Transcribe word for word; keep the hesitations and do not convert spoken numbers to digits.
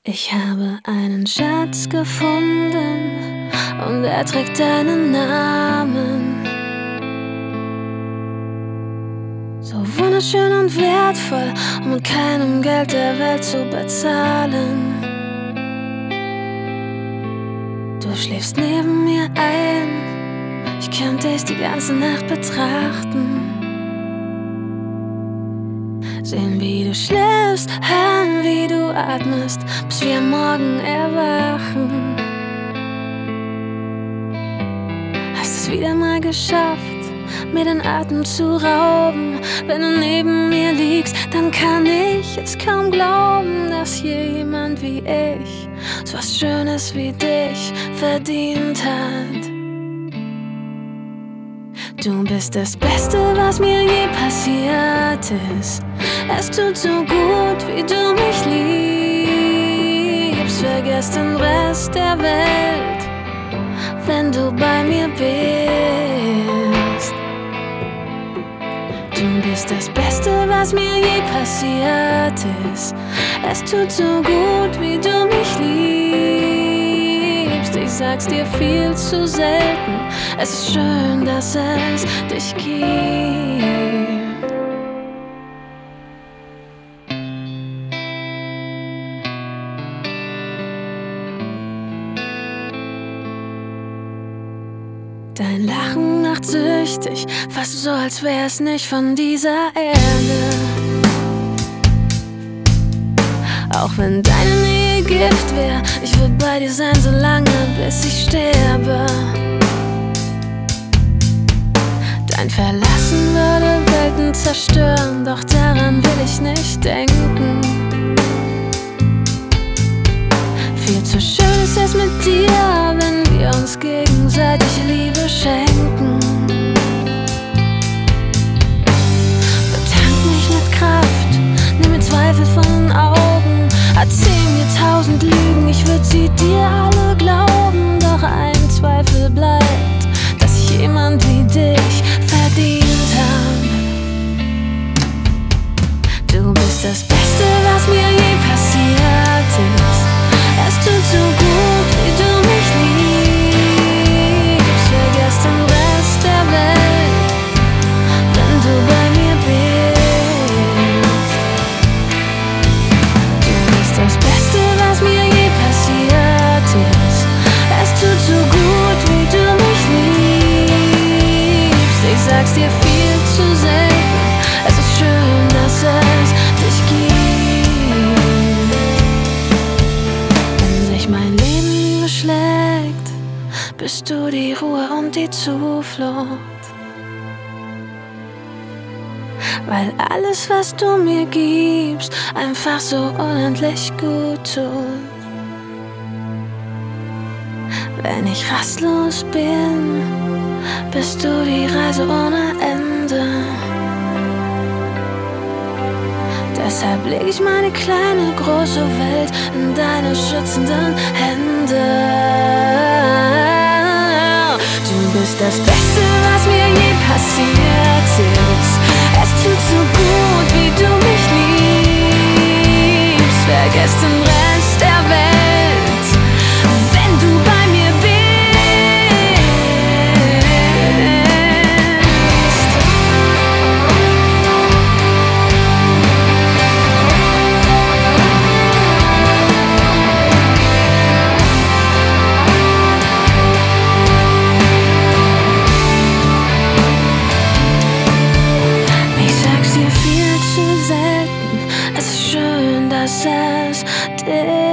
Ich habe einen Schatz gefunden und er trägt deinen Namen. So wunderschön und wertvoll, um mit keinem Geld der Welt zu bezahlen. Du schläfst neben mir ein, ich könnte dich die ganze Nacht betrachten. Sehen, wie du schläfst, hören, wie du atmest, bis wir am Morgen erwachen. Hast es wieder mal geschafft, mir den Atem zu rauben. Wenn du neben mir liegst, dann kann ich es kaum glauben, dass jemand wie ich so was Schönes wie dich verdient hat. Du bist das Beste, was mir je passiert ist. Es tut so gut, wie du mich liebst. Vergiss den Rest der Welt, wenn du bei mir bist. Du bist das Beste, was mir je passiert ist. Es tut so gut, wie du mich liebst. Ich sag's dir viel zu selten. Es ist schön, dass es dich gibt. Dein Lachen macht süchtig, fast so, als wär's nicht von dieser Erde. Auch wenn deine Nähe Gift wär, ich würd bei dir sein, so lange, bis ich sterbe. Dein Verlassen würde Welten zerstören, doch daran will ich nicht denken. Viel zu schön ist es mit dir, wenn wir uns gegenseitig Liebe schenken. Betank mich mit Kraft, nimm mir Zweifel von den Augen. Erzähl mir tausend Lügen, ich würd sie dir alle glauben. Doch ein Zweifel bleibt, dass ich jemand wie dich verdient hab. Du bist das Beste, was mir je passiert ist. Es tut so gut, wie du mich liebst. Vergiss den Rest der Welt, wenn du bei mir bist. Du bist das Beste, was mir je passiert ist. Es tut so gut, wie du mich liebst. Ich sag's dir viel zu selten. Es ist schön, dass es dich gibt. Mein Leben beschlägt, bist du die Ruhe und die Zuflucht. Weil alles, was du mir gibst, einfach so unendlich gut tut. Wenn ich rastlos bin, bist du die Reise ohne Ende. Deshalb leg ich meine kleine, große Welt in deine schützenden Hände. Du bist das Beste, was mir je passiert ist. Es tut so gut, wie du mich liebst. Vergiss den Rest der Welt, wenn du bei mir bist. Dass es dich